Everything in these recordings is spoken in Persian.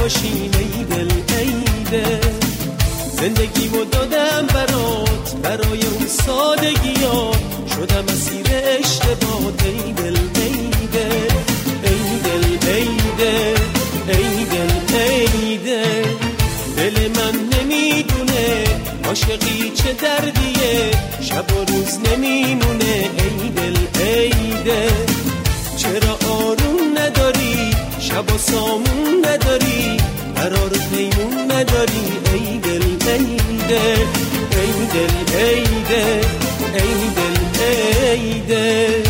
باشیم ای دل ای دل. زندگیمو دادم برات، برای اون سادگیات شدم اسیر اشتباهات ای دل ای دل ای دل ای دل ای دل ای دل. دل من نمیدونه عاشقی چه دردیه، شب و روز نمیمونه ای دل ای دل. چرا آروم نداری، شب و سامون نداری، قرار پیمون نداری ای دل ای دل ای دل ای دل ای دل ای دل.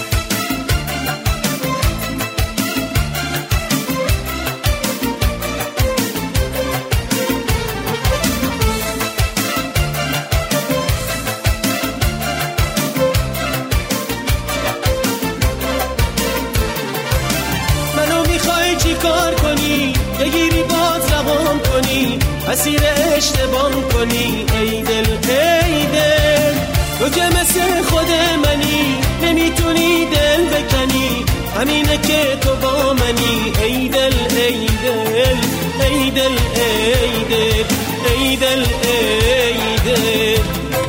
کار کنی بگیری باز روان کنی، اسیر اشتباه کنی ای دل ای دل. تو که مثل خود منی نمیتونی دل بکنی، همینه که تو با منی ای دل ای دل ای دل ای دل ای دل ای دل.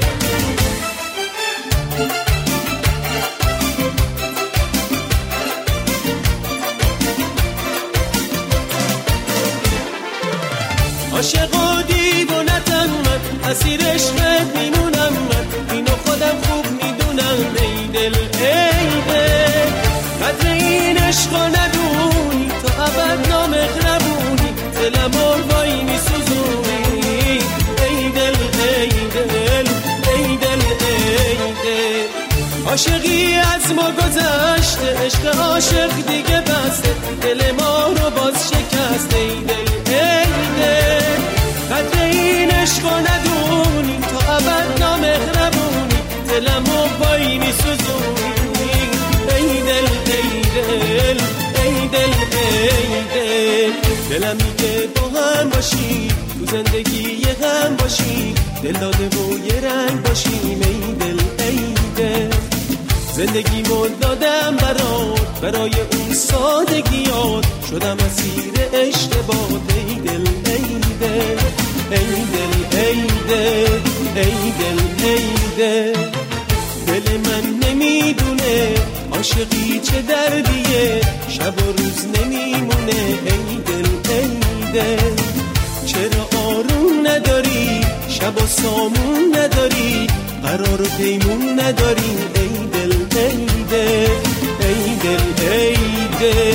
عاشق و دیوونتم من، اسیر عشقت میمونم من، اینو خودم خوب میدونم ای دل ای دل. قدر این عشقو ندونی تو ابد نامهربونی، دلمو وای میسوزونی ای دل ای دل ای دل ای دل. عاشقی از ما گذشته، عشق عاشق دیگه بسته، دل ما رو باز شکسته ای دل ای دل. قدر این عشقو ندونی تو ابد نامهربونی، دلمو وای میسوزونی ای دل ای دل ای دل ای دل. دلم میگه با هم باشی، تو زندگی هم باشی، دل داده و یه رنگ باشیم ای دل ای دل. زندگیمو دادم برات، برای اون سادگیات شدم اسیر اشتباهات ای دل ای دل ای دل ای دل ای دل ای دل. دل من نمیدونه عاشقی چه دردیه، شب و روز نمیمونه ای دل ای دل. چرا آروم نداری، شب و سامون نداری، قرار و پیمون نداری ای دل ای دل ای دل ای دل.